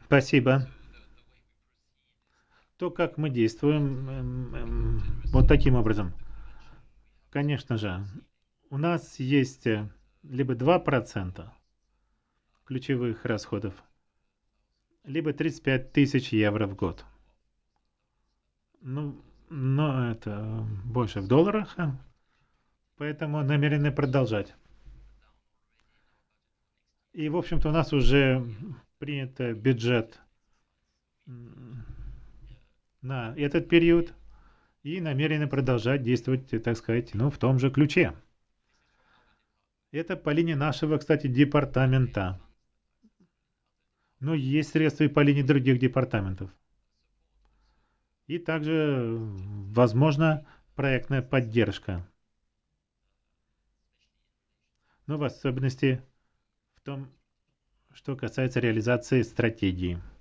Спасибо. То, как мы действуем, вот таким образом. Конечно же, у нас есть либо 2% ключевых расходов, либо 35 тысяч евро в год. Ну, но это больше в долларах, поэтому намерены продолжать. И, в общем-то, у нас уже принят бюджет на этот период и намерены продолжать действовать, так сказать, ну, в том же ключе. Это по линии нашего, кстати, департамента. Но есть средства и по линии других департаментов. И также, возможно, проектная поддержка. Но в особенности в том, что касается реализации стратегии.